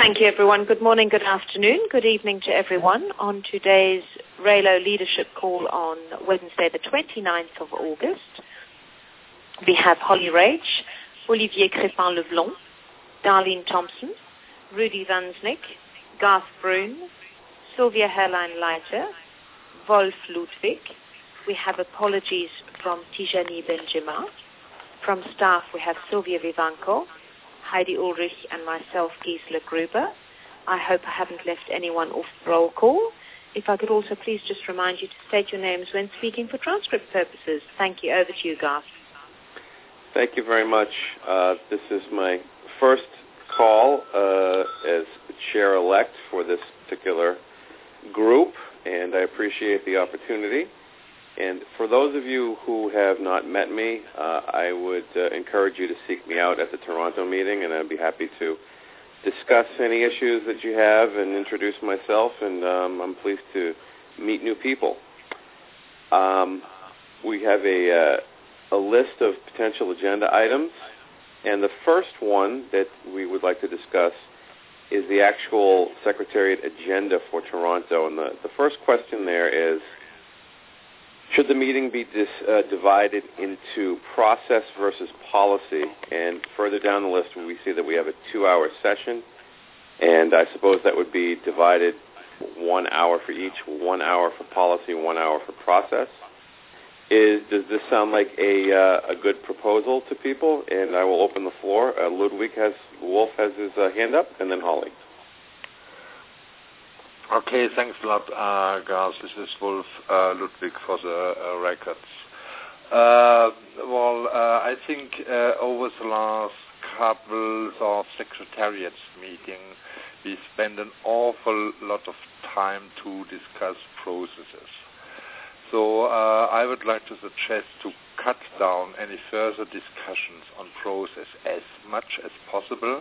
Thank you, everyone. Good morning, good afternoon, good evening to everyone on today's RAILO Leadership Call on Wednesday, the 29th of August. We have Holly Rach, Olivier Crépin-Leblond, Darlene Thompson, Rudy Vansnick, Garth Brun, Sylvia Herrlein-Leiter, Wolf Ludwig. We have apologies from Tijani Benjima. From staff, we have Sylvia Vivanco, Heidi Ulrich, and myself, Gisela Gruber. I hope I haven't left anyone off roll call. If I could also please just remind you to state your names when speaking for transcript purposes. Thank you. Over to you, Garth. Thank you very much. This is my first call as chair-elect for this particular group, and I appreciate the opportunity. And for those of you who have not met me, I would encourage you to seek me out at the Toronto meeting, and I'd be happy to discuss any issues that you have and introduce myself, and I'm pleased to meet new people. We have a list of potential agenda items, and the first one that we would like to discuss is the actual Secretariat agenda for Toronto. And the first question there is, should the meeting be divided into process versus policy? And further down the list, we see that we have a 2-hour session, and I suppose that would be divided 1 hour for each, 1 hour for policy, 1 hour for process. Does this sound like a good proposal to people? And I will open the floor. Wolf has his hand up, and then Holly. Okay, thanks a lot, Garth. This is Wolf Ludwig for the records. I think over the last couple of secretariats meetings, we spent an awful lot of time to discuss processes. So I would like to suggest to cut down any further discussions on process as much as possible,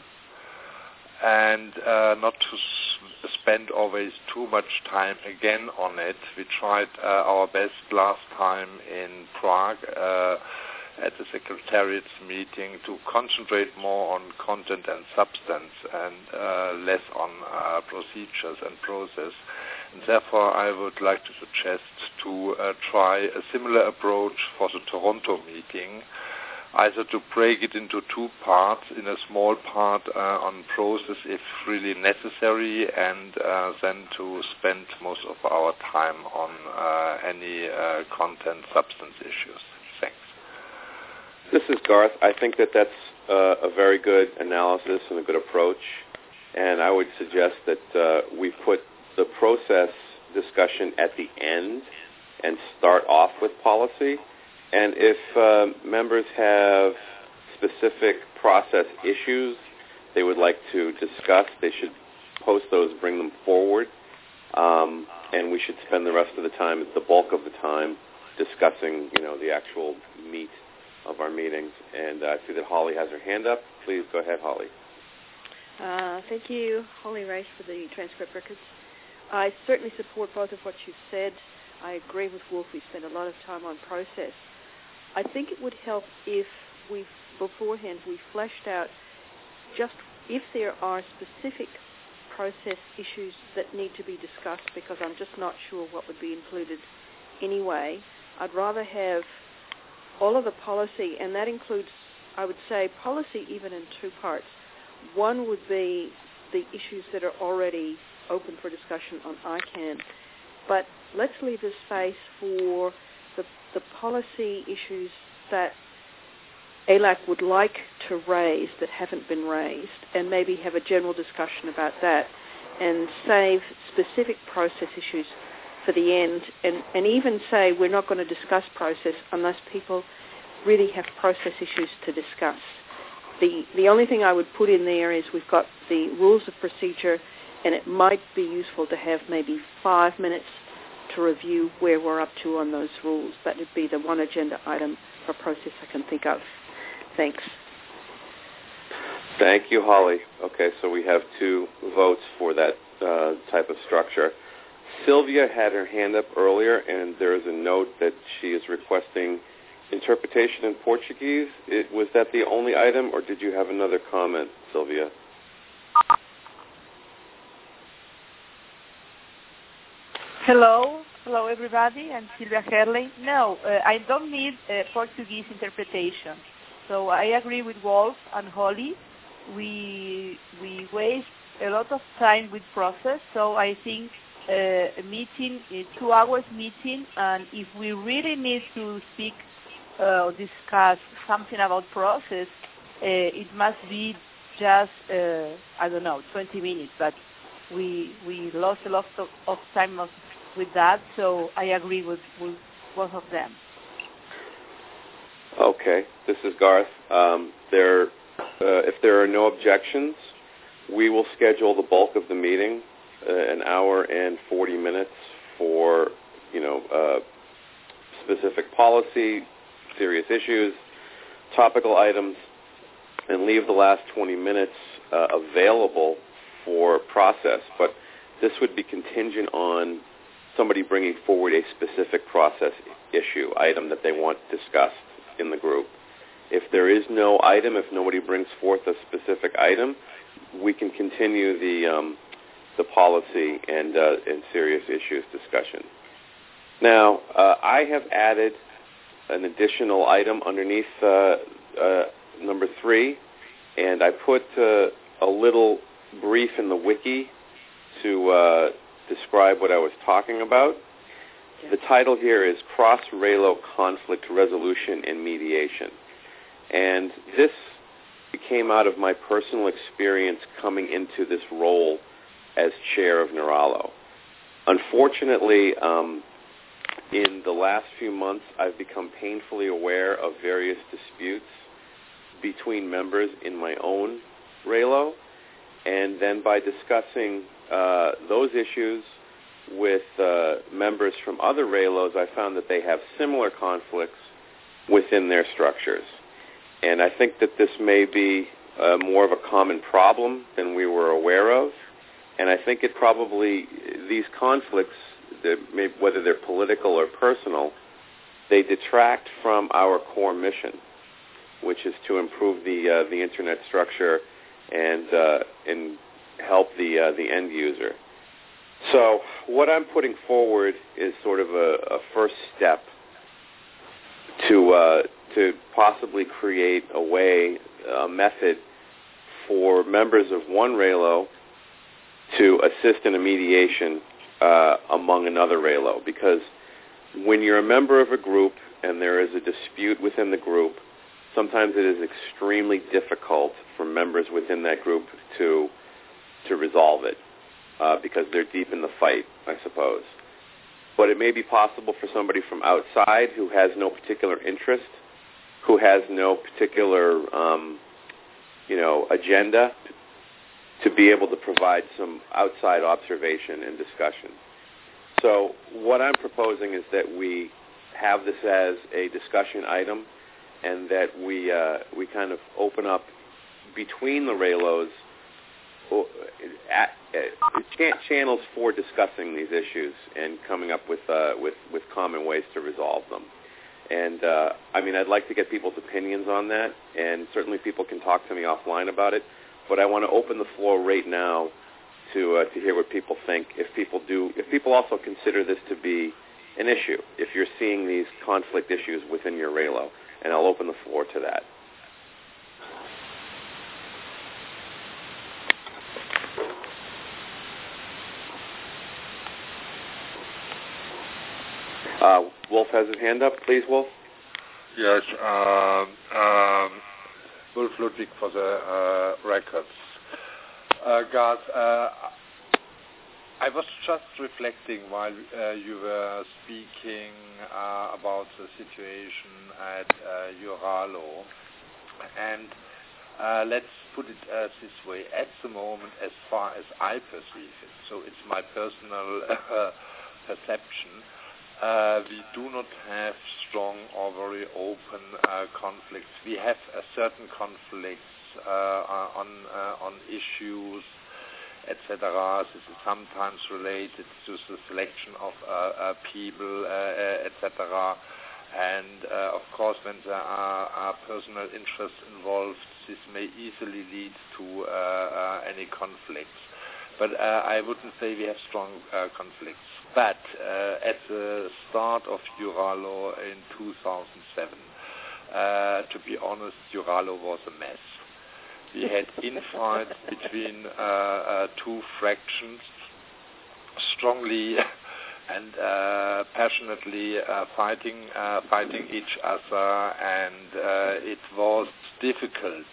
and not to spend always too much time again on it. We tried our best last time in Prague at the Secretariat's meeting to concentrate more on content and substance and less on procedures and process. And therefore, I would like to suggest to try a similar approach for the Toronto meeting, either to break it into 2 parts, in a small part on process if really necessary, and then to spend most of our time on any content substance issues. Thanks. This is Garth. I think that's a very good analysis and a good approach, and I would suggest that we put the process discussion at the end and start off with policy. And if members have specific process issues they would like to discuss, they should post those, bring them forward, and we should spend the rest of the time, the bulk of the time, discussing, the actual meat of our meetings. And I see that Holly has her hand up. Please go ahead, Holly. Thank you, Holly Race, for the transcript records. I certainly support both of what you've said. I agree with Wolf. We spent a lot of time on process. I think it would help if we fleshed out just if there are specific process issues that need to be discussed, because I'm just not sure what would be included anyway. I'd rather have all of the policy, and that includes, I would say, policy even in 2 parts. One would be the issues that are already open for discussion on ICANN, but let's leave a space for the policy issues that ALAC would like to raise that haven't been raised, and maybe have a general discussion about that, and save specific process issues for the end, and even say we're not going to discuss process unless people really have process issues to discuss. The only thing I would put in there is we've got the rules of procedure, and it might be useful to have maybe 5 minutes to review where we're up to on those rules. That would be the one agenda item for process I can think of. Thanks. Thank you, Holly. Okay, so we have 2 votes for that type of structure. Sylvia had her hand up earlier, and there is a note that she is requesting interpretation in Portuguese. Was that the only item, or did you have another comment, Sylvia? Hello everybody. I'm Silvia Herley. No, I don't need Portuguese interpretation. So I agree with Wolf and Holly. We waste a lot of time with process. So I think a meeting, a 2 hours meeting, and if we really need to speak or discuss something about process, it must be just 20 minutes. But we lost a lot of time with that, so I agree with both of them. Okay, this is Garth. If there are no objections, we will schedule the bulk of the meeting, an hour and 40 minutes for, specific policy, serious issues, topical items, and leave the last 20 minutes available for process. But this would be contingent on somebody bringing forward a specific process issue, item that they want discussed in the group. If there is no item, if nobody brings forth a specific item, we can continue the policy and serious issues discussion. Now, I have added an additional item underneath number 3, and I put a little brief in the wiki to describe what I was talking about. The title here is Cross-Relo Conflict Resolution and Mediation. And this came out of my personal experience coming into this role as chair of Neuralo. Unfortunately, in the last few months, I've become painfully aware of various disputes between members in my own Relo, and then by discussing those issues with members from other Relos, I found that they have similar conflicts within their structures. And I think that this may be more of a common problem than we were aware of. And I think it probably, these conflicts, whether they're political or personal, they detract from our core mission, which is to improve the internet structure and help the end user. So what I'm putting forward is sort of a first step to possibly create a method for members of one Relo to assist in a mediation among another Relo. Because when you're a member of a group and there is a dispute within the group, sometimes it is extremely difficult for members within that group to resolve it because they're deep in the fight, I suppose. But it may be possible for somebody from outside who has no particular interest, who has no particular, agenda, to be able to provide some outside observation and discussion. So what I'm proposing is that we have this as a discussion item, and that we kind of open up between the Relos channels for discussing these issues and coming up with common ways to resolve them. And I'd like to get people's opinions on that, and certainly people can talk to me offline about it. But I want to open the floor right now to hear what people think. If people also consider this to be an issue, if you're seeing these conflict issues within your Relo, and I'll open the floor to that. Wolf has his hand up. Please, Wolf. Yes, Wolf Ludwig for the records. Guys, I was just reflecting while you were speaking about the situation at Neuralo, and let's put it this way. At the moment, as far as I perceive it, so it's my personal perception, we do not have strong or very open conflicts. We have certain conflicts on issues, etc. This is sometimes related to the selection of people, etc. And of course, when there are personal interests involved, this may easily lead to any conflicts. But I wouldn't say we have strong conflicts. But at the start of Uralo in 2007, to be honest, Uralo was a mess. We had infights between two fractions, strongly and passionately fighting each other, and it was difficult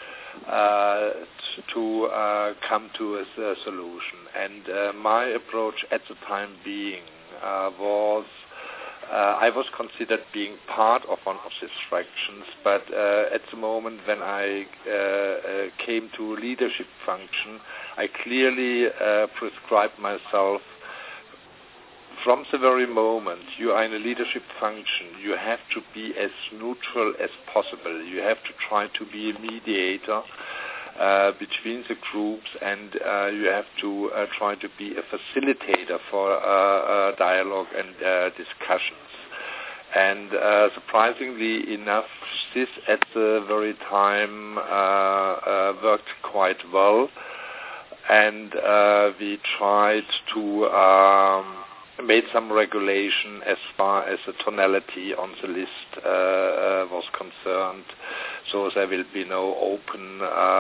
to come to a solution. And my approach at the time being was I was considered being part of one of these fractions, but at the moment when I came to leadership function, I clearly prescribed myself. From the very moment you are in a leadership function, you have to be as neutral as possible. You have to try to be a mediator between the groups, and you have to try to be a facilitator for dialogue and discussions. And surprisingly enough, this at the very time worked quite well, and we tried to made some regulation as far as the tonality on the list was concerned, so there will be no open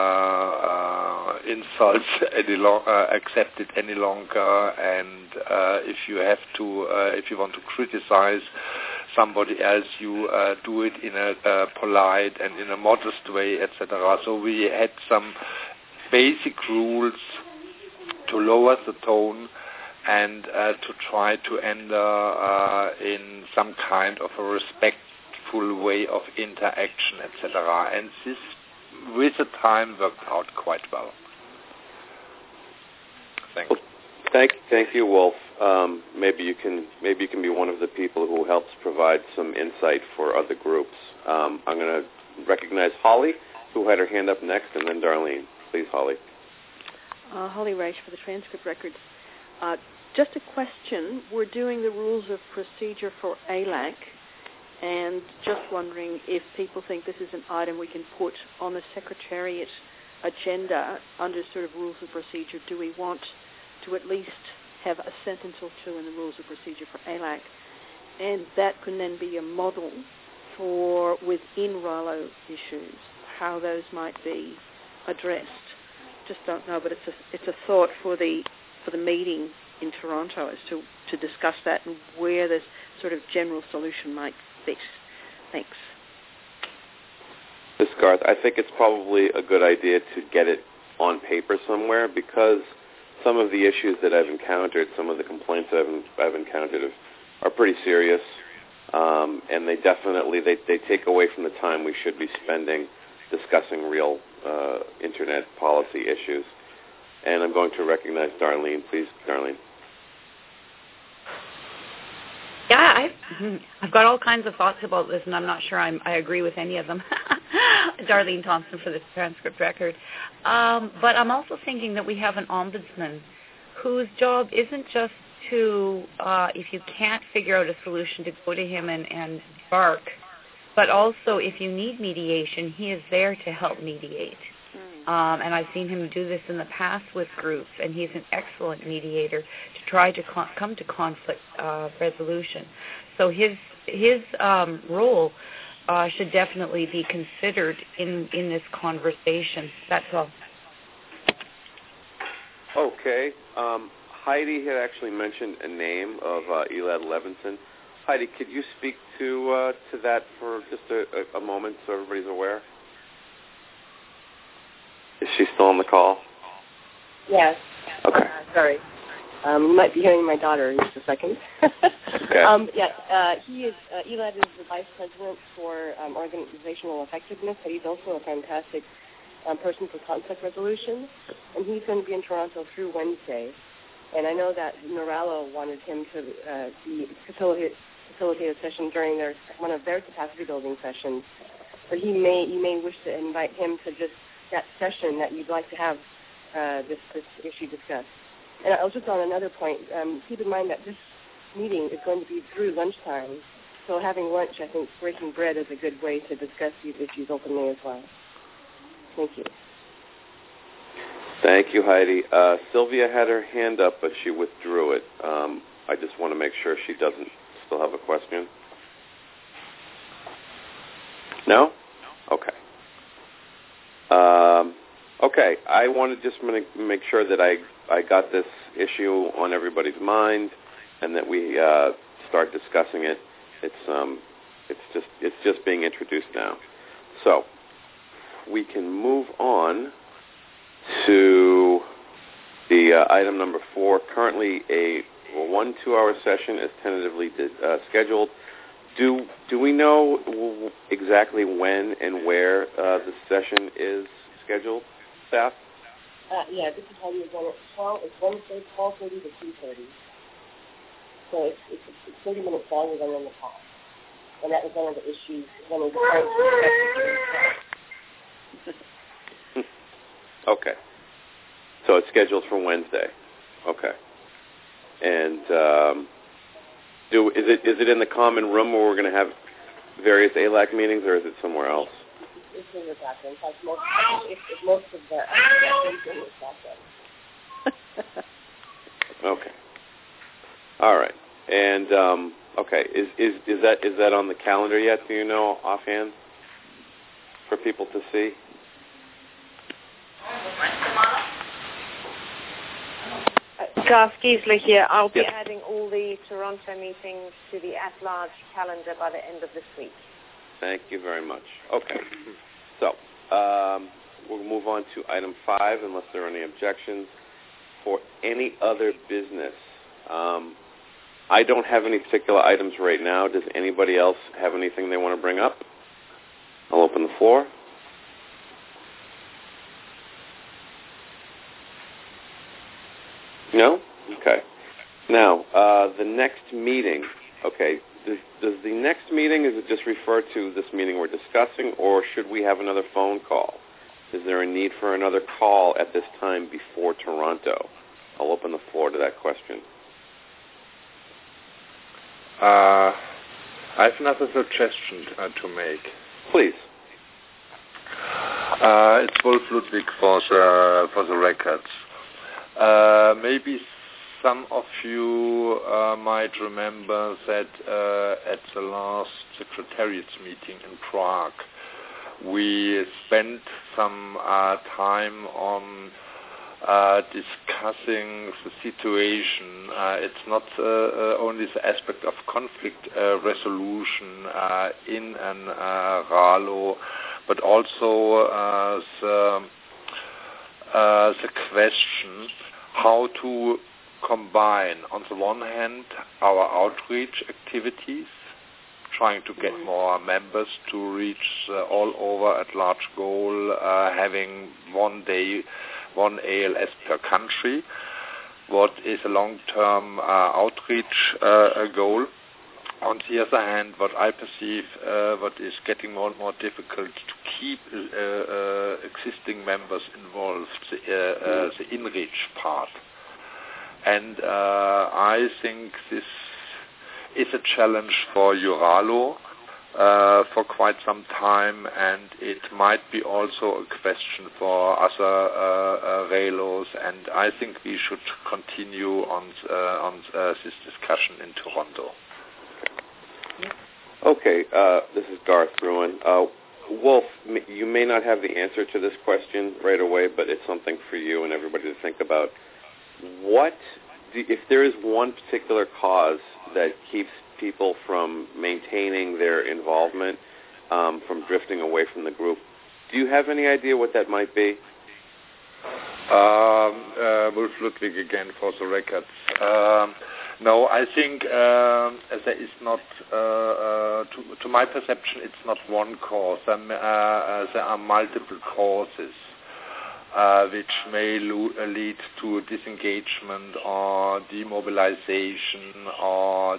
insults accepted any longer, and if you want to criticize somebody else, you do it in a polite and in a modest way, etc. So we had some basic rules to lower the tone and to try to enter in some kind of a respectful way of interaction, etc. And this, with the time, worked out quite well. Thanks. Well, thank you, Wolf. Maybe you can be one of the people who helps provide some insight for other groups. I'm going to recognize Holly, who had her hand up next, and then Darlene. Please, Holly. Holly Reich for the transcript records. Just a question. We're doing the rules of procedure for ALAC, and just wondering if people think this is an item we can put on the Secretariat agenda under sort of rules of procedure. Do we want to at least have a sentence or two in the rules of procedure for ALAC? And that can then be a model for within RALO issues, how those might be addressed. Just don't know, but it's a thought for the meeting in Toronto as to discuss that and where this sort of general solution might fit. Thanks. Ms. Garth, I think it's probably a good idea to get it on paper somewhere, because some of the issues that I've encountered, some of the complaints I've encountered are pretty serious, and they definitely they take away from the time we should be spending discussing real Internet policy issues. And I'm going to recognize Darlene. Please, Darlene. Yeah, I've got all kinds of thoughts about this, and I'm not sure I agree with any of them. Darlene Thompson for the transcript record. But I'm also thinking that we have an ombudsman whose job isn't just to, if you can't figure out a solution, to go to him and bark, but also if you need mediation, he is there to help mediate. And I've seen him do this in the past with groups, and he's an excellent mediator to try to come to conflict resolution. So his role should definitely be considered in this conversation. That's all. Okay. Heidi had actually mentioned a name of Elad Levinson. Heidi, could you speak to that for just a moment so everybody's aware? Is she still on the call? Yes. Okay. Sorry. You might be hearing my daughter in just a second. Okay. He is, Elad is the Vice President for Organizational Effectiveness, but he's also a fantastic person for conflict resolution, and he's going to be in Toronto through Wednesday. And I know that Noralo wanted him to facilitate a session during one of their capacity building sessions, but you may wish to invite him to just that session that you'd like to have this issue discussed. And I was just on another point. Keep in mind that this meeting is going to be through lunchtime, so having lunch, I think breaking bread is a good way to discuss these issues openly as well. Thank you. Thank you, Heidi. Sylvia had her hand up, but she withdrew it. I just want to make sure she doesn't still have a question. No? Okay. Okay, I want to just make sure that I got this issue on everybody's mind, and that we start discussing it. It's just being introduced now. So we can move on to the item number 4. Currently, a 1 2-hour session is tentatively scheduled. Do we know exactly when and where the session is scheduled, staff? Yeah, this is how you run it. It's Wednesday, 12:30 to 2:30. So it's 30 minutes longer than in the past. And that was one of the issues, one of the points we discussed. Okay. So it's scheduled for Wednesday. Okay. And is it in the common room where we're going to have various ALAC meetings, or is it somewhere else? It's in the bathroom. In fact, most of the bathrooms in the bathroom. Okay. All right. And okay, is that on the calendar yet? Do you know offhand for people to see? Garth Giesler here. I'll be adding all the Toronto meetings to the at-large calendar by the end of this week. Thank you very much. Okay. So we'll move on to item 5, unless there are any objections. For any other business, I don't have any particular items right now. Does anybody else have anything they want to bring up? I'll open the floor. No? Okay. Now, the next meeting, okay, does the next meeting, is it just refer to this meeting we're discussing, or should we have another phone call? Is there a need for another call at this time before Toronto? I'll open the floor to that question. I have another suggestion to make. Please. It's Wolf Ludwig for the records. Maybe some of you might remember that at the last Secretariat's meeting in Prague, we spent some time on discussing the situation. It's not only the aspect of conflict resolution in an RALO, but also the question how to combine, on the one hand, our outreach activities, trying to get more members to reach all over at large goal, having one day, one ALS per country, what is a long-term outreach goal. On the other hand, what I perceive what is getting more and more difficult to keep existing members involved, the in-reach part. And I think this is a challenge for Euralo for quite some time, and it might be also a question for other RALOs, and I think we should continue on this discussion in Toronto. Okay, this is Garth Bruin. Wolf, you may not have the answer to this question right away, but it's something for you and everybody to think about. If there is one particular cause that keeps people from maintaining their involvement, from drifting away from the group, do you have any idea what that might be? Wolf Ludwig again for the records. No, I think there is not, to my perception, it's not one cause. There are multiple causes which may lead to disengagement or demobilization or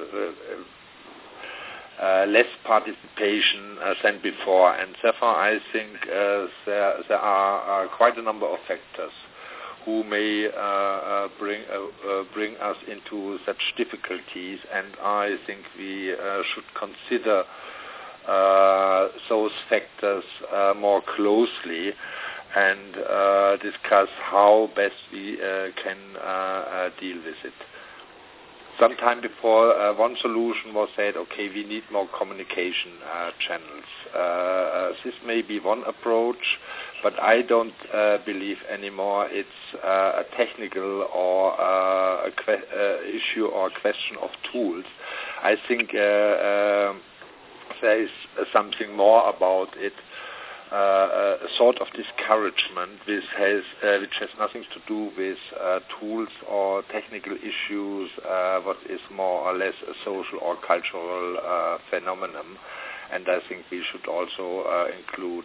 less participation than before. And therefore, I think there are quite a number of factors who may bring us into such difficulties, and I think we should consider those factors more closely. and discuss how best we can deal with it. Sometime before, one solution was said, okay, we need more communication channels. This may be one approach, but I don't believe anymore it's a technical or issue or question of tools. I think there is something more about it. A sort of discouragement which has nothing to do with tools or technical issues, what is more or less a social or cultural phenomenon. And I think we should also include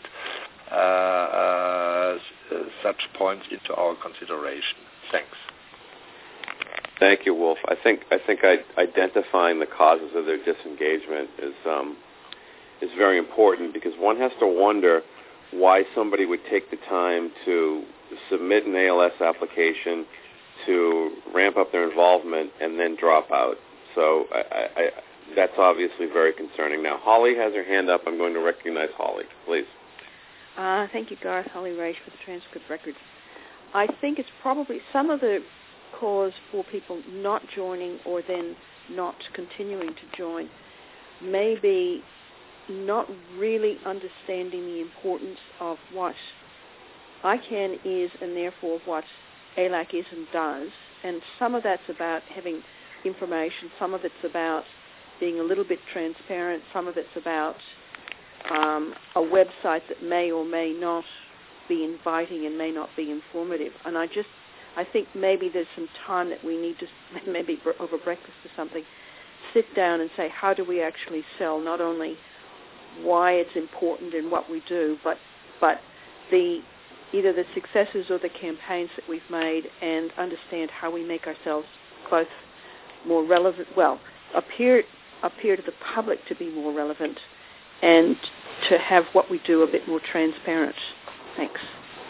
such points into our consideration. Thanks. Thank you, Wolf. I think identifying the causes of their disengagement is very important, because one has to wonder why somebody would take the time to submit an ALS application, to ramp up their involvement, and then drop out. So that's obviously very concerning. Now, Holly has her hand up. I'm going to recognize Holly, please. Thank you, Garth. Holly Raish for the transcript records. I think it's probably some of the cause for people not joining or then not continuing to join may be not really understanding the importance of what ICANN is and therefore what ALAC is and does. And some of that's about having information, some of it's about being a little bit transparent, some of it's about a website that may or may not be inviting and may not be informative. And I think maybe there's some time that we need to, maybe over breakfast or something, sit down and say, how do we actually sell not only why it's important and what we do, but either the successes or the campaigns that we've made, and understand how we make ourselves both more relevant, appear to the public to be more relevant, and to have what we do a bit more transparent. Thanks.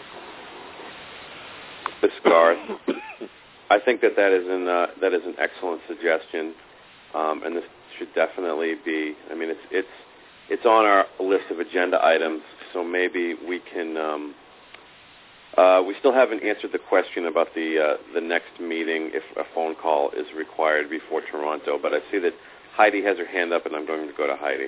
Ms. Garth, I think that is an excellent suggestion, and this should definitely be. I mean, it's on our list of agenda items, so maybe we can. We still haven't answered the question about the next meeting, if a phone call is required before Toronto, but I see that Heidi has her hand up, and I'm going to go to Heidi.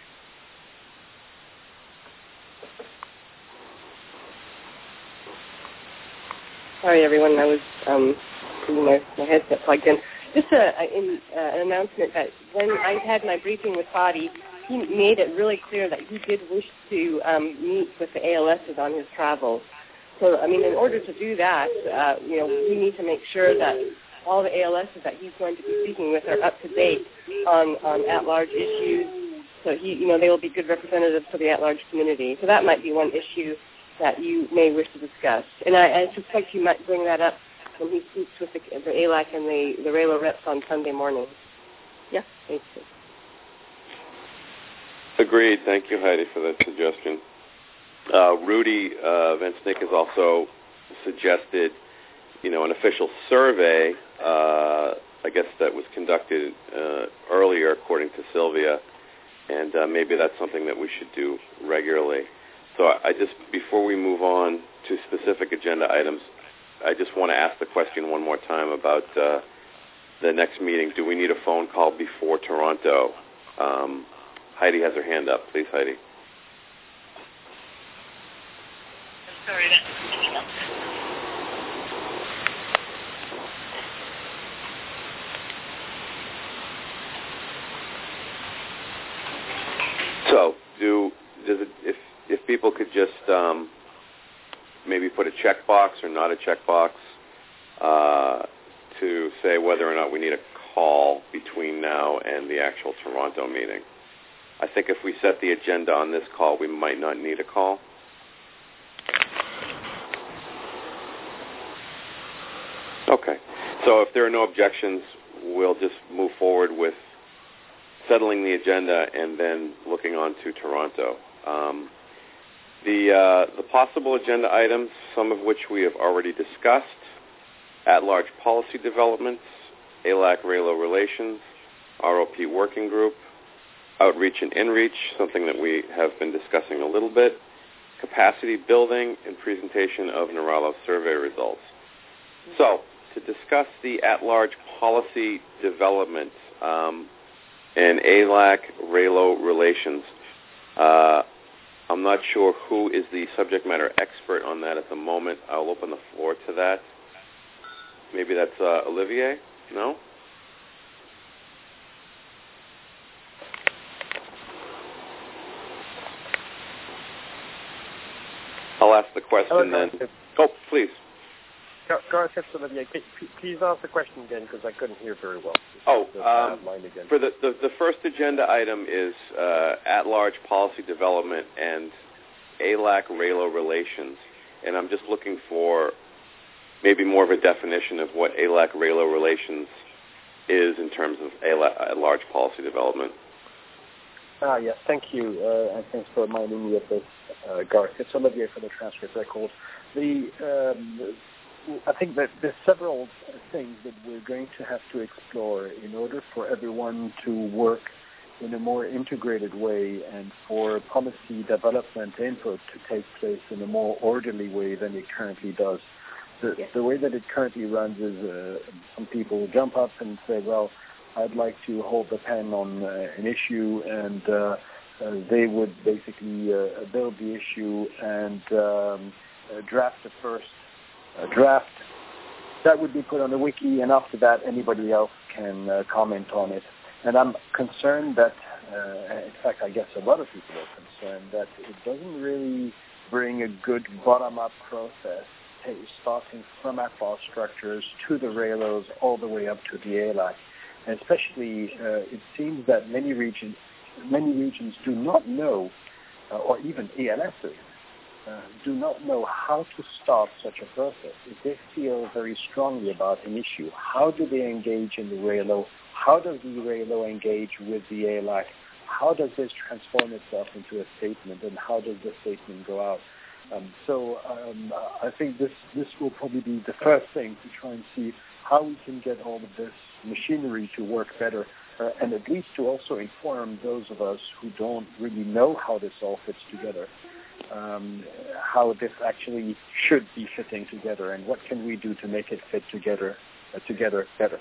Sorry, everyone. I was getting my headset plugged in. Just an announcement that when I had my briefing with Fadi, he made it really clear that he did wish to meet with the ALSs on his travels. So, I mean, in order to do that, we need to make sure that all the ALSs that he's going to be speaking with are up to date on at-large issues. So they will be good representatives for the at-large community. So that might be one issue that you may wish to discuss. And I suspect you might bring that up when he speaks with the ALAC and the RAILO reps on Sunday morning. Yeah, thank you. Agreed. Thank you, Heidi, for that suggestion. Rudy Van Snick has also suggested, an official survey, I guess that was conducted earlier, according to Sylvia, and maybe that's something that we should do regularly. So before we move on to specific agenda items, I just want to ask the question one more time about the next meeting. Do we need a phone call before Toronto? Heidi has her hand up. Please, Heidi. Sorry. So, if people could just maybe put a checkbox or not a checkbox to say whether or not we need a call between now and the actual Toronto meeting. I think if we set the agenda on this call, we might not need a call. Okay. So if there are no objections, we'll just move forward with settling the agenda and then looking on to Toronto. The possible agenda items, some of which we have already discussed: at-large policy developments, ALAC-RAILO relations, ROP working group, outreach and inreach, something that we have been discussing a little bit, capacity building, and presentation of NARALO survey results. So, to discuss the at-large policy development and ALAC-RALO relations, I'm not sure who is the subject matter expert on that at the moment. I'll open the floor to that. Maybe that's Olivier? No? I'll ask the question then. Oh, please. Gareth, it's Olivier. Please ask the question again because I couldn't hear very well. For the first agenda item is at-large policy development and ALAC-RALO relations, and I'm just looking for maybe more of a definition of what ALAC-RALO relations is in terms of at-large policy development. Yes, thank you, and thanks for reminding me of this, Gareth. It's Olivier for the transcript record. I think that there's several things that we're going to have to explore in order for everyone to work in a more integrated way and for policy development input to take place in a more orderly way than it currently does. The way that it currently runs is some people jump up and say, well, I'd like to hold the pen on an issue, and they would basically build the issue and draft the first draft. That would be put on the wiki, and after that, anybody else can comment on it. And I'm concerned that, in fact, I guess a lot of people are concerned that it doesn't really bring a good bottom-up process, starting from AFAR structures to the RALOs all the way up to the ALAC. And especially, it seems that many regions do not know, or even ELSs, do not know how to start such a process. If they feel very strongly about an issue, how do they engage in the RALO? How does the RALO engage with the ALAC? How does this transform itself into a statement, and how does the statement go out? I think this will probably be the first thing to try and see how we can get all of this machinery to work better, and at least to also inform those of us who don't really know how this all fits together, how this actually should be fitting together, and what can we do to make it fit together better.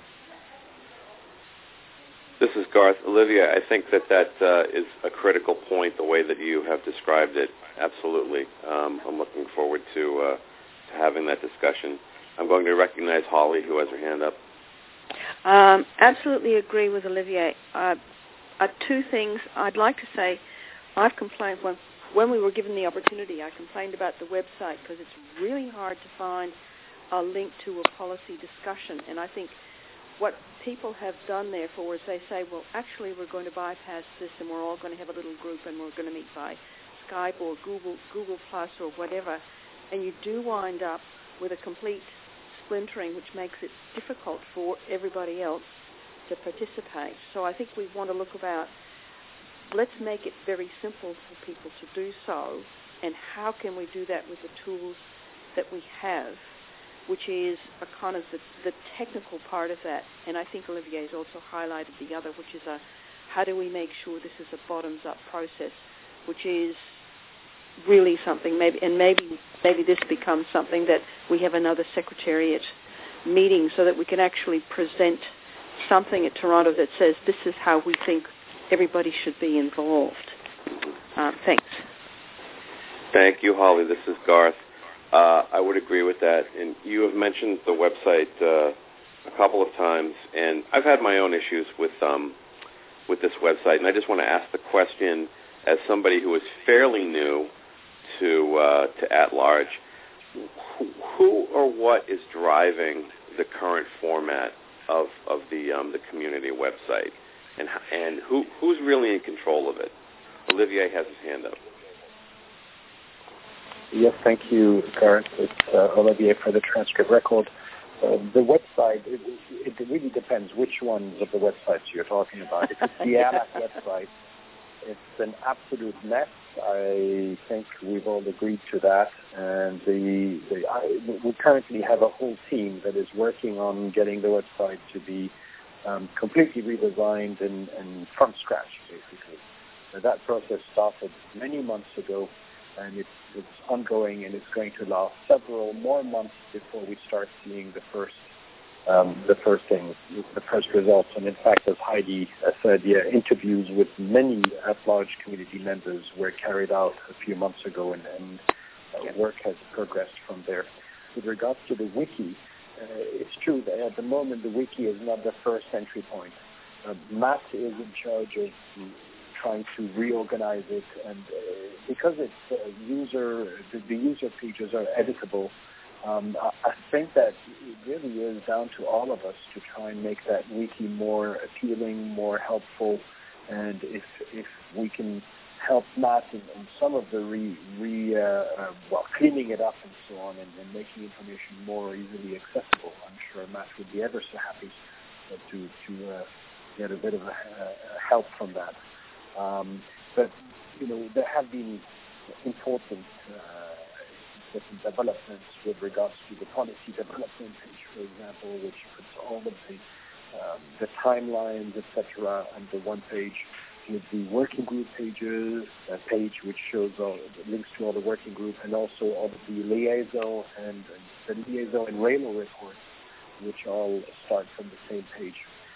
This is Garth. Olivia, I think that is a critical point, the way that you have described it. Absolutely. I'm looking forward to having that discussion. I'm going to recognize Holly, who has her hand up. Absolutely agree with Olivier. Two things I'd like to say. I've complained when we were given the opportunity, I complained about the website because it's really hard to find a link to a policy discussion. And I think what people have done, therefore, is they say, well, actually, we're going to bypass this and we're all going to have a little group and we're going to meet by Skype or Google Plus or whatever. And you do wind up with a complete splintering, which makes it difficult for everybody else to participate. So I think we want to look about, let's make it very simple for people to do so, and how can we do that with the tools that we have, which is a kind of the technical part of that. And I think Olivier has also highlighted the other, which is how do we make sure this is a bottoms-up process, which is really something, maybe this becomes something that we have another secretariat meeting so that we can actually present something at Toronto that says this is how we think everybody should be involved. Thanks. Thank you, Holly. This is Garth. I would agree with that. And you have mentioned the website a couple of times, and I've had my own issues with this website. And I just want to ask the question, as somebody who is fairly new to at-large, who or what is driving the current format of the community website, and who's really in control of it? Olivier has his hand up. Yes, thank you, Gareth. It's Olivier for the transcript record. The website, it really depends which ones of the websites you're talking about. If it's the ALAC website, it's an absolute mess. I think we've all agreed to that. And we currently have a whole team that is working on getting the website to be completely redesigned and from scratch, basically. That process started many months ago. and it's ongoing, and it's going to last several more months before we start seeing the first results. And in fact, as Heidi said, interviews with many at-large community members were carried out a few months ago, and work has progressed from there. With regards to the wiki, it's true that at the moment the wiki is not the first entry point. Matt is in charge of trying to reorganize it, and because it's the user pages are editable, I think that it really is down to all of us to try and make that wiki more appealing, more helpful, and if we can help Matt in some of the cleaning it up and so on, and making information more easily accessible, I'm sure Matt would be ever so happy to get a bit of help from that. But there have been important developments with regards to the policy development page, for example, which puts all of the timelines, etc., under one page, with the working group pages, a page which shows links to all the working group, and also all of the liaison and RAILO reports, which all start from the same page.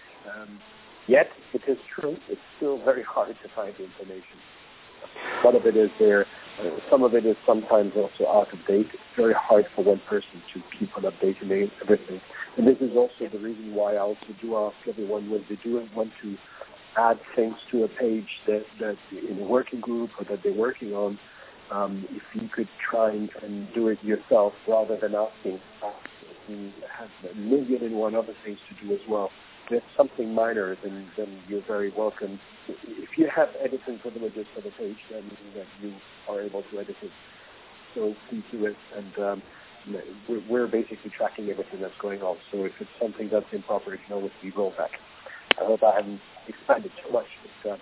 Yet, it is true, it's still very hard to find the information. A lot of it is there. Some of it is sometimes also out of date. It's very hard for one person to keep on updating everything. And this is also the reason why I also do ask everyone when they do want to add things to a page that in a working group or that they're working on, if you could try and do it yourself rather than asking you have 1,000,001 other things to do as well. If it's something minor, then you're very welcome. If you have editing privileges for the page, then you are able to edit it. So please do it, and we're basically tracking everything that's going on. So if it's something that's improper, it can always be rolled back. I hope I haven't expanded too much, but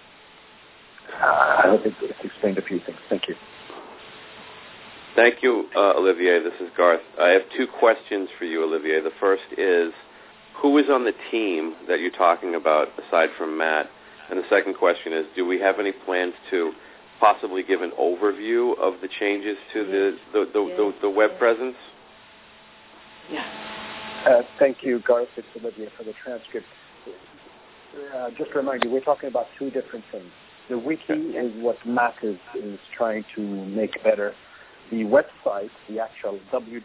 I hope it's explained a few things. Thank you. Thank you, Olivier. This is Garth. I have two questions for you, Olivier. The first is, who is on the team that you're talking about aside from Matt? And the second question is, do we have any plans to possibly give an overview of the changes to the web presence? Yeah. Thank you, Garth. It's Olivier for the transcript. Just to remind you, we're talking about two different things. The wiki is what Matt is trying to make better. The website, the actual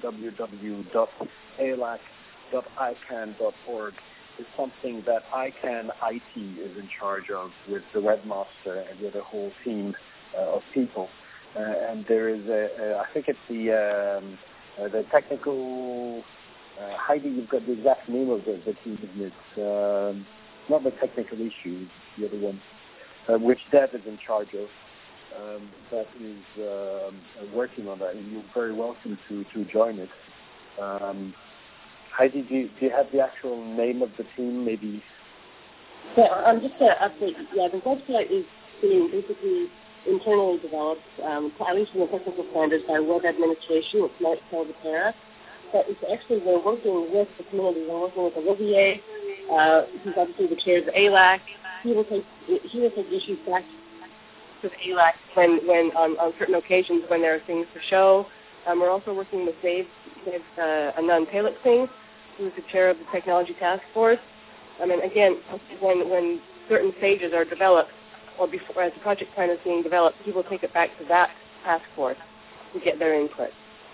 www.alac.icann.org, is something that ICANN IT is in charge of with the webmaster and with a whole team of people. And there is I think it's the technical, Heidi, you've got the exact name of the team, isn't it? Not the technical issues, the other one, which Dev is in charge of. That is working on that, and you're very welcome to join it. Heidi, do you have the actual name of the team, maybe? Yeah, just to update, the website is being basically internally developed, at least in the technical standards, by web administration, which might call the PARA. But it's actually, we're working with the community. We're working with Olivier, who's obviously the chair of the ALAC. He will take issues back to the ALAC when on certain occasions when there are things to show. We're also working with Dave Anand Palak-Singh, who's the chair of the Technology Task Force. I mean, again, when certain stages are developed, or before as the project plan is being developed, he will take it back to that task force to get their input.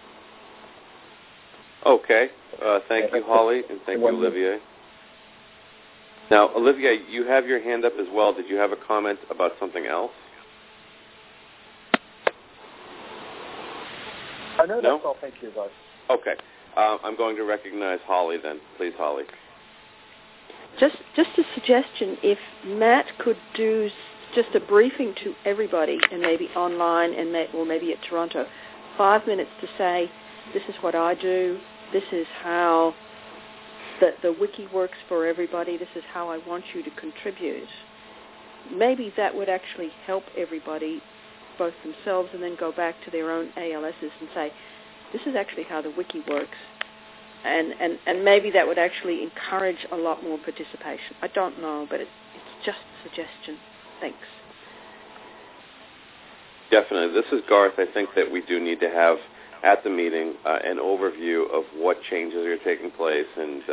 Okay. Thank you, Holly, and thank you, Olivier. Now, Olivier, you have your hand up as well. Did you have a comment about something else? No, that's all. Thank you, guys. Okay. I'm going to recognize Holly then. Please, Holly. Just a suggestion, if Matt could do just a briefing to everybody, and maybe online or maybe at Toronto, 5 minutes to say, this is what I do, this is how the wiki works for everybody, this is how I want you to contribute. Maybe that would actually help everybody, both themselves and then go back to their own ALSs and say, this is actually how the wiki works. And maybe that would actually encourage a lot more participation. I don't know, but it's just a suggestion. Thanks. Definitely. This is Garth. I think that we do need to have at the meeting an overview of what changes are taking place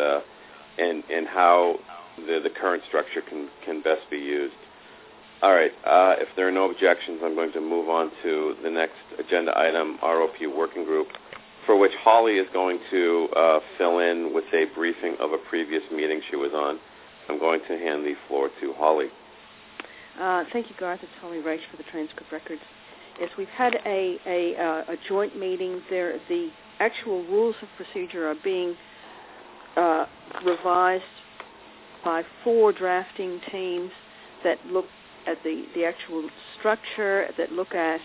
and how the current structure can best be used. All right. If there are no objections, I'm going to move on to the next agenda item, ROP Working Group, for which Holly is going to fill in with a briefing of a previous meeting she was on. I'm going to hand the floor to Holly. Thank you, Garth. It's Holly Reich for the Transcript Records. Yes, we've had a joint meeting there. The actual rules of procedure are being revised by 4 drafting teams that look at the actual structure, that look at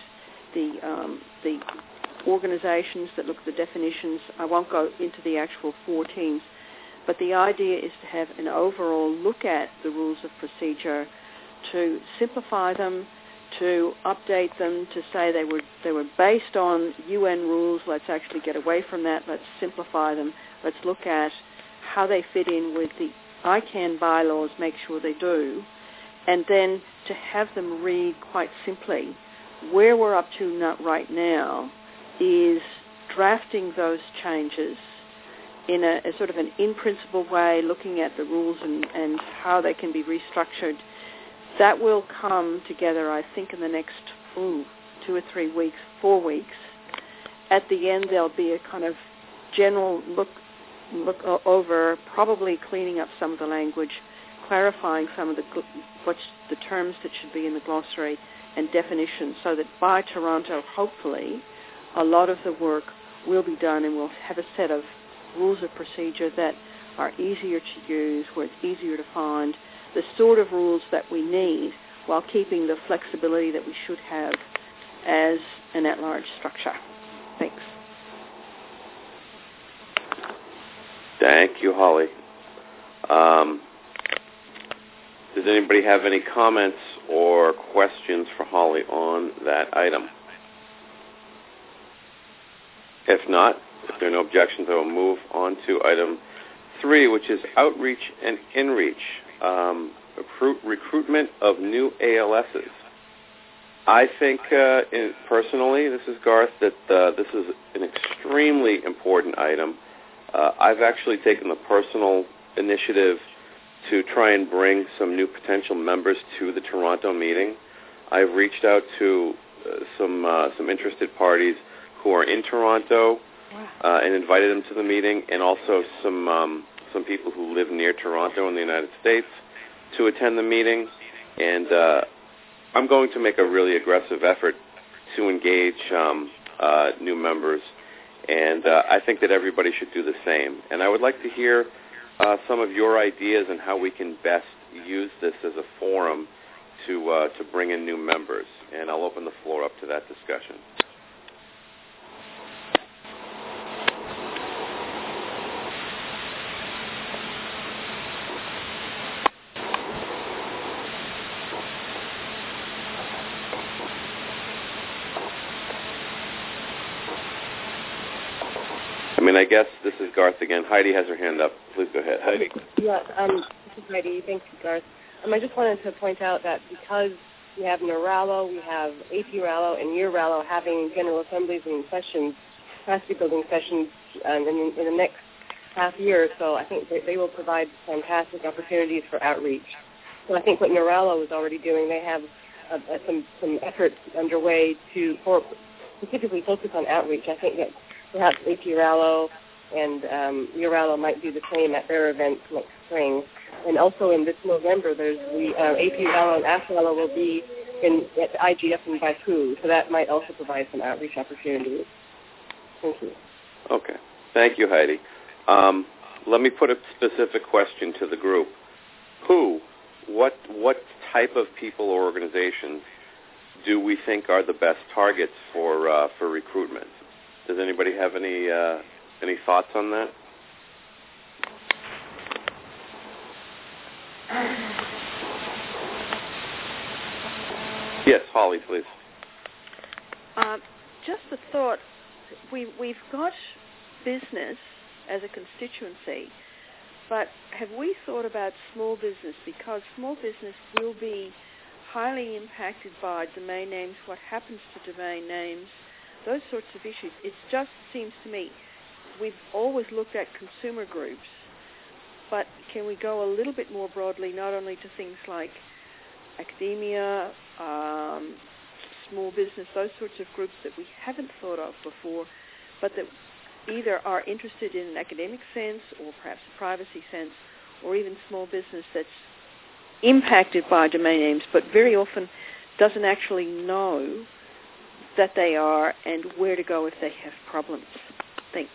the organizations, that look at the definitions. I won't go into the actual 4 teams, but the idea is to have an overall look at the rules of procedure, to simplify them, to update them, to say they were based on UN rules. Let's actually get away from that. Let's simplify them. Let's look at how they fit in with the ICANN bylaws, make sure they do, and then to have them read quite simply. Where we're up to right now is drafting those changes in a sort of an in-principle way, looking at the rules and how they can be restructured. That will come together, I think, in the next 2 or 3 weeks, 4 weeks. At the end, there'll be a kind of general look over, probably cleaning up some of the language, clarifying some of what's the terms that should be in the glossary and definitions, so that by Toronto, hopefully, a lot of the work will be done and we'll have a set of rules of procedure that are easier to use, where it's easier to find, the sort of rules that we need while keeping the flexibility that we should have as an at-large structure. Thanks. Thank you, Holly. Does anybody have any comments or questions for Holly on that item? If not, if there are no objections, I will move on to item 3, which is outreach and inreach, recruitment of new ALSs. I think, personally, this is Garth, that this is an extremely important item. I've actually taken the personal initiative to try and bring some new potential members to the Toronto meeting. I've reached out to some interested parties who are in Toronto and invited them to the meeting, and also some people who live near Toronto in the United States to attend the meeting. And I'm going to make a really aggressive effort to engage new members, and I think that everybody should do the same. And I would like to hear some of your ideas on how we can best use this as a forum to bring in new members. And I'll open the floor up to that discussion. I guess this is Garth again. Heidi has her hand up. Please go ahead, Heidi. Yeah, this is Heidi. Thank you, Garth. I just wanted to point out that because we have NERALO, we have AP-RALO, and year-RALO having General Assemblies and sessions, capacity building sessions in the next half year or so, I think they will provide fantastic opportunities for outreach. So I think what NERALO is already doing, they have some efforts underway to specifically focus on outreach. I think that perhaps AP-RALO and year-RALO might do the same at their events next spring. And also in this November, there's the AP-RALO and AFRALO will be at the IGF in Baku, so that might also provide some outreach opportunities. Thank you. Okay. Thank you, Heidi. Let me put a specific question to the group. What type of people or organizations do we think are the best targets for recruitment? Does anybody have any thoughts on that? Yes, Holly, please. Just a thought. We've got business as a constituency, but have we thought about small business? Because small business will be highly impacted by domain names, what happens to domain names, those sorts of issues. It just seems to me we've always looked at consumer groups, but can we go a little bit more broadly, not only to things like academia, small business, those sorts of groups that we haven't thought of before, but that either are interested in an academic sense or perhaps a privacy sense, or even small business that's impacted by domain names, but very often doesn't actually know that they are and where to go if they have problems. Thanks.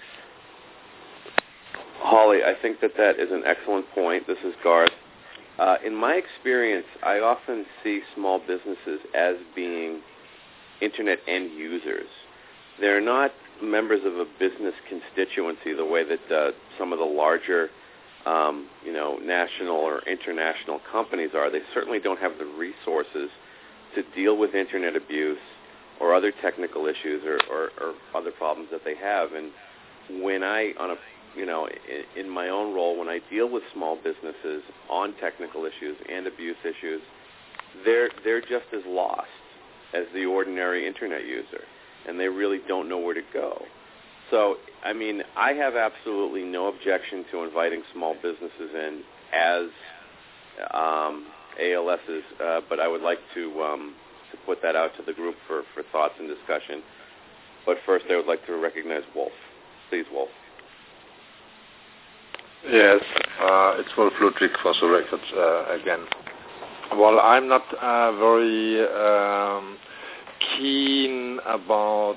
Holly, I think that is an excellent point. This is Garth. In my experience, I often see small businesses as being Internet end users. They're not members of a business constituency the way that some of the larger national or international companies are. They certainly don't have the resources to deal with Internet abuse or other technical issues or other problems that they have. And when in my own role, when I deal with small businesses on technical issues and abuse issues, they're just as lost as the ordinary Internet user, and they really don't know where to go. So, I mean, I have absolutely no objection to inviting small businesses in as ALSs, but I would like to put that out to the group for thoughts and discussion. But first, I would like to recognize Wolf. Please, Wolf. Yes, it's Wolf Ludwig for the record again. Well, I'm not very keen about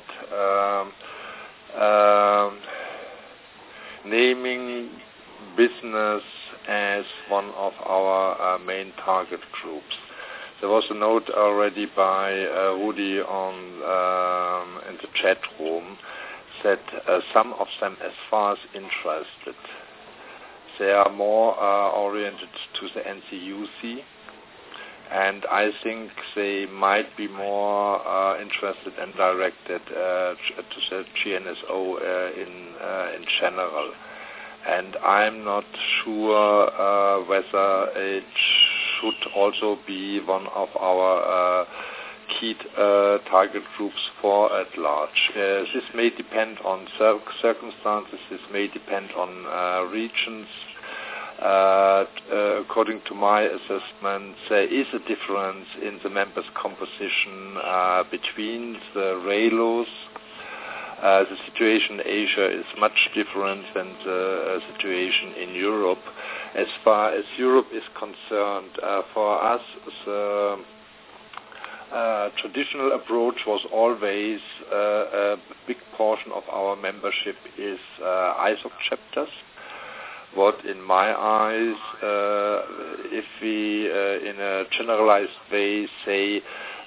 naming business as one of our main target groups. There was a note already by Rudy in the chat room that some of them, as far as interested, they are more oriented to the NCUC, and I think they might be more interested and directed to the GNSO in general. And I'm not sure whether it should also be one of our key target groups for at large. This may depend on circumstances, this may depend on regions. According to my assessment, there is a difference in the members' composition between the RALOs. The situation in Asia is much different than the situation in Europe. As far as Europe is concerned, for us, the traditional approach was always a big portion of our membership is ISOC chapters. What, in my eyes, if we in a generalized way say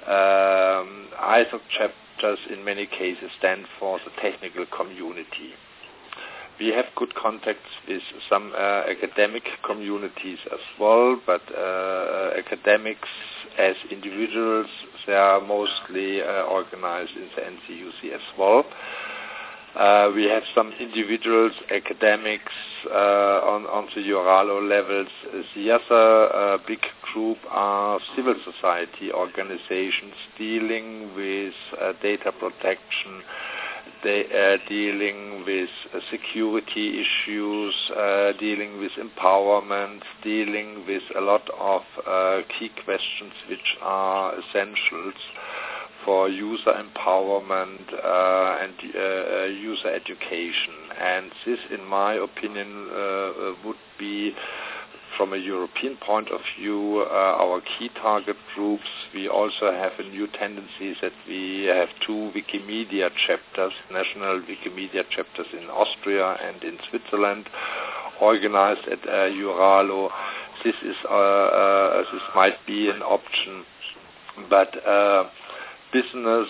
ISOC chapters in many cases stand for the technical community. We have good contacts with some academic communities as well, but academics as individuals, they are mostly organized in the NCUC as well. We have some individuals, academics on the EURALO levels. The other big group are civil society organizations dealing with data protection, dealing with security issues, dealing with empowerment, dealing with a lot of key questions which are essentials for user empowerment and user education. And this, in my opinion, would be, from a European point of view, our key target groups. We also have a new tendency that we have 2 Wikimedia chapters, national Wikimedia chapters in Austria and in Switzerland, organized at EURALO. This might be an option, but business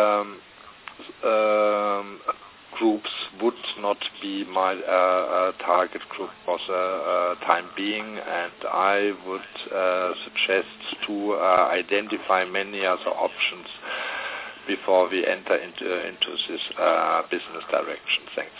groups would not be my target group for the time being, and I would suggest to identify many other options before we enter into this business direction. Thanks.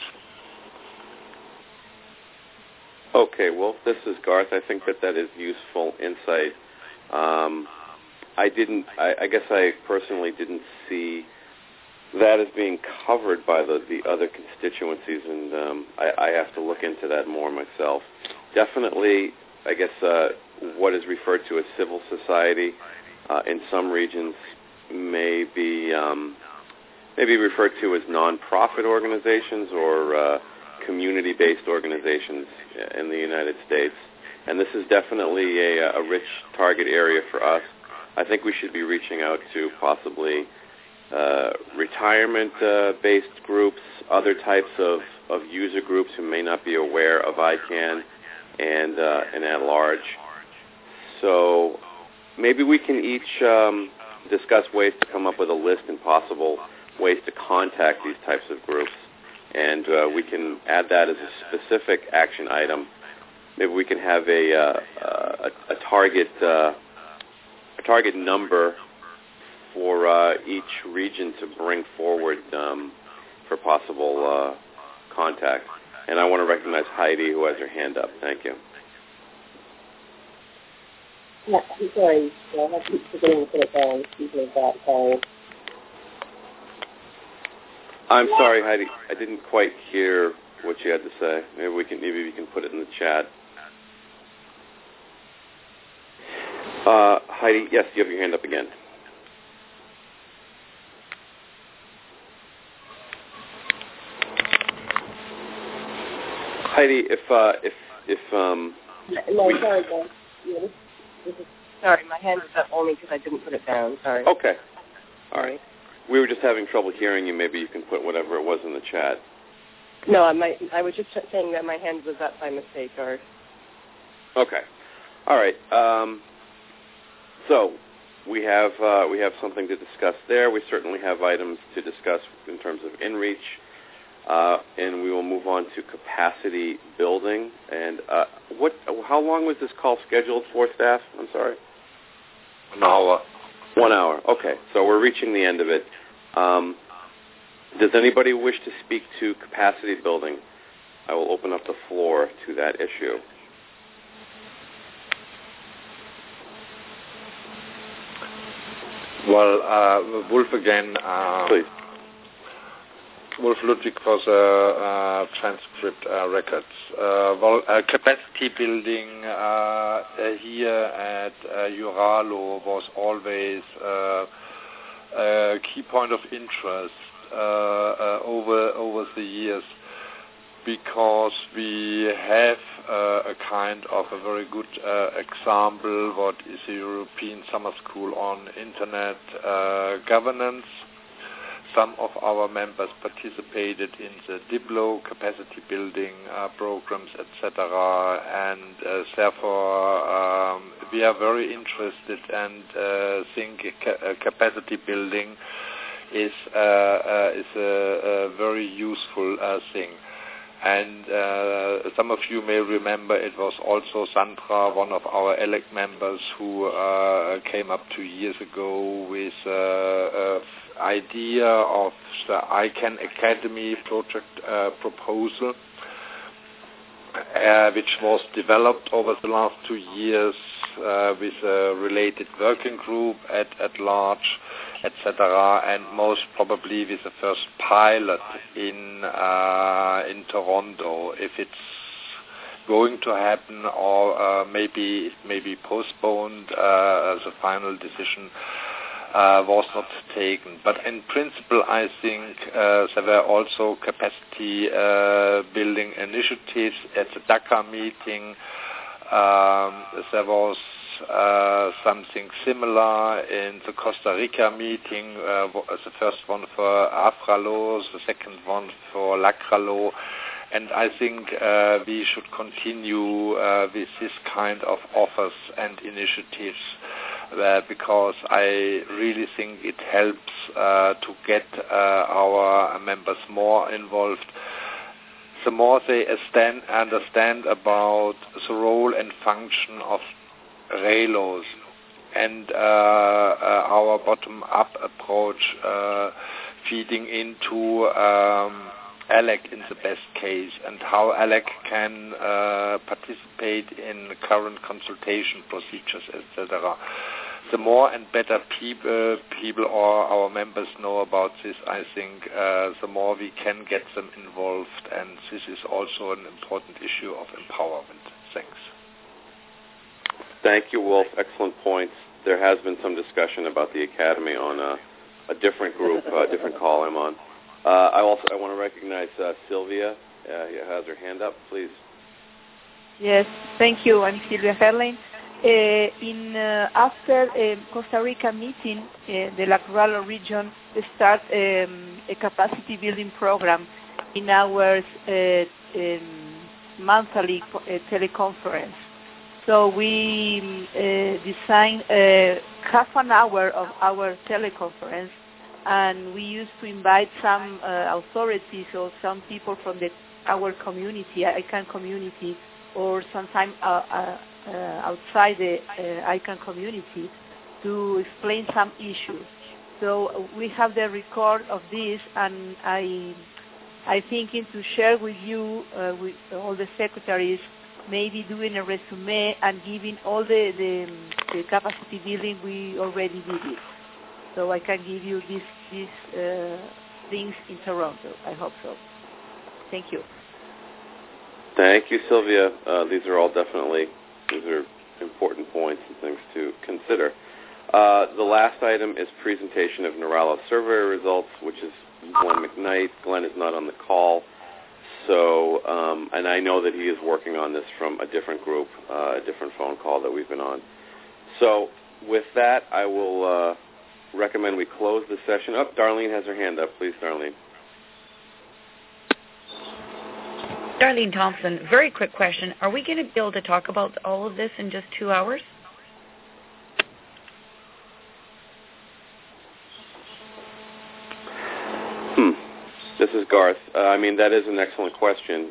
Okay, well, this is Garth. I think that is useful insight. I guess I personally didn't see that as being covered by the other constituencies, and I have to look into that more myself. Definitely, I guess what is referred to as civil society in some regions may be referred to as non-profit organizations or community-based organizations in the United States. And this is definitely a rich target area for us. I think we should be reaching out to possibly retirement-based groups, other types of user groups who may not be aware of ICANN and at large. So maybe we can each discuss ways to come up with a list and possible ways to contact these types of groups, and we can add that as a specific action item. Maybe we can have a target number for each region to bring forward for possible contact. And I want to recognize Heidi, who has her hand up. Thank you. Yeah, I'm sorry. I keep forgetting to put it down. Excuse me that. Sorry. I'm sorry, Heidi. I didn't quite hear what you had to say. Maybe we can put it in the chat. Heidi, yes, you have your hand up again. Heidi, No, sorry, guys. Yeah, this is, sorry, my hand was up only because I didn't put it down. Sorry. Okay. All right. We were just having trouble hearing you. Maybe you can put whatever it was in the chat. No, I was just saying that my hand was up by mistake. Or. Okay. All right. So we have something to discuss there. We certainly have items to discuss in terms of InReach, and we will move on to capacity building. And how long was this call scheduled for, staff? I'm sorry. 1 hour. 1 hour. Okay. So we're reaching the end of it. Does anybody wish to speak to capacity building? I will open up the floor to that issue. Well, Wolf again. Please. Wolf Ludwig for the transcript records. Capacity building here at Uralo was always a key point of interest over the years, because we have a kind of a very good example what is the European Summer School on Internet Governance. Some of our members participated in the DIBLO capacity building programs, etc., and therefore we are very interested and think capacity building is a very useful thing. And some of you may remember it was also Sandra, one of our ELEC members, who came up 2 years ago with idea of the ICANN Academy project proposal, which was developed over the last 2 years with a related working group at large, etc., and most probably with the first pilot in Toronto. If it's going to happen, or maybe it may be postponed, as a final decision was not taken. But in principle, I think there were also capacity building initiatives at the Dakar meeting. There was something similar in the Costa Rica meeting, the first one for AFRALO, the second one for LACRALO. And I think we should continue with this kind of offers and initiatives, because I really think it helps to get our members more involved. The more they understand about the role and function of RELOs and our bottom-up approach feeding into ALEC in the best case and how ALEC can participate in current consultation procedures, etc. The more and better people or our members know about this, I think the more we can get them involved, and this is also an important issue of empowerment. Thanks. Thank you, Wolf. Excellent points. There has been some discussion about the Academy on a different group, a different call I'm on. I want to recognize Sylvia. Has her hand up, please. Yes, thank you. I'm Sylvia Herlein. After Costa Rica meeting, the Lacralo region start a capacity building program in our monthly teleconference. So we designed half an hour of our teleconference, and we used to invite some authorities or some people from our community, ICANN community, or sometimes outside the ICANN community to explain some issues. So we have the record of this, and I thinking to share with you, with all the secretaries, maybe doing a resume and giving all the capacity building we already did it. So I can give you these things in Toronto. I hope so. Thank you. Thank you, Sylvia. These are important points and things to consider. The last item is presentation of Neurallo survey results, which is Glenn McKnight. Glenn is not on the call, so and I know that he is working on this from a different group, a different phone call that we've been on. So with that, I will recommend we close the session up. Darlene has her hand up. Please, Darlene. Darlene Thompson, very quick question. Are we going to be able to talk about all of this in just 2 hours? This is Garth. That is an excellent question.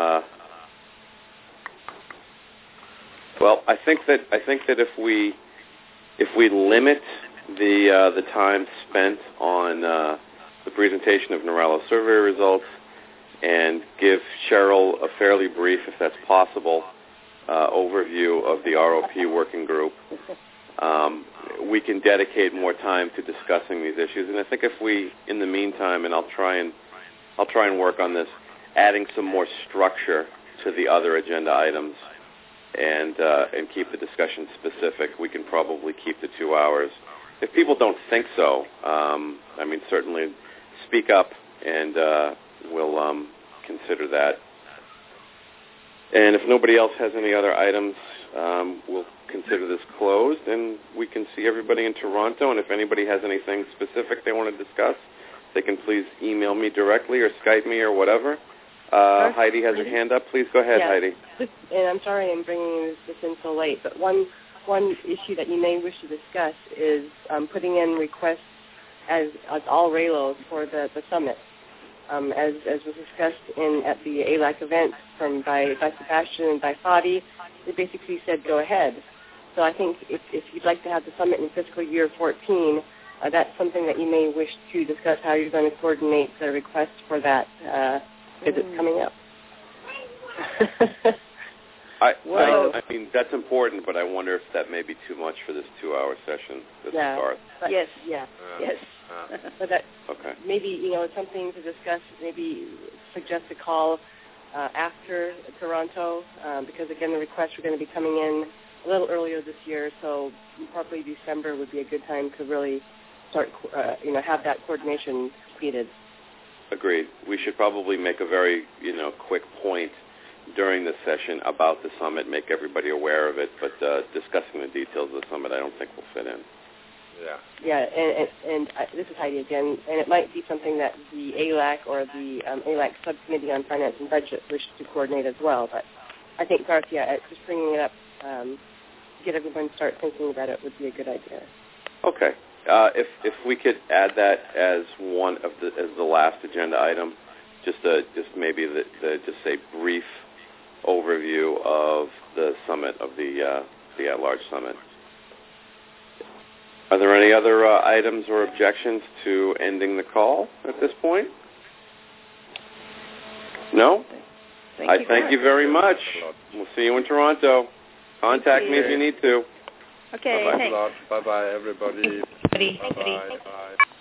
Well, I think that if we limit the time spent on the presentation of Neurallo survey results and give Cheryl a fairly brief, if that's possible, overview of the ROP working group, we can dedicate more time to discussing these issues. And I think if we, in the meantime, and I'll try and work on this, adding some more structure to the other agenda items and keep the discussion specific, we can probably keep the 2 hours. If people don't think so, certainly speak up and we'll consider that. And if nobody else has any other items, we'll consider this closed, and we can see everybody in Toronto. And if anybody has anything specific they want to discuss, they can please email me directly or Skype me or whatever. Heidi has her hand up. Please go ahead, Heidi. And I'm sorry I'm bringing this in so late, but one issue that you may wish to discuss is putting in requests as all RALOs for the summit. As was discussed at the ALAC event by Sebastian and by Fadi, they basically said go ahead. So I think if you'd like to have the summit in fiscal year 14, that's something that you may wish to discuss, how you're going to coordinate the request for that, because it's coming up. That's important, but I wonder if that may be too much for this 2-hour session. Yes. But that maybe, it's something to discuss, maybe suggest a call after Toronto, because, again, the requests are going to be coming in a little earlier this year, so probably December would be a good time to really start, have that coordination completed. Agreed. We should probably make a very, quick point during the session about the summit, make everybody aware of it, but discussing the details of the summit I don't think will fit in. Yeah, and this is Heidi again, and it might be something that the ALAC or the ALAC Subcommittee on Finance and Budget wish to coordinate as well, but I think, Garth, just bringing it up, get everyone to start thinking about it would be a good idea. Okay. If we could add that as the last agenda item, just maybe just a brief overview of the summit, of the at-large summit. Are there any other items or objections to ending the call at this point? No? Thank you very much. We'll see you in Toronto. Contact me if you need to. Okay. Thanks a lot. Bye-bye, everybody. Bye-bye. Bye.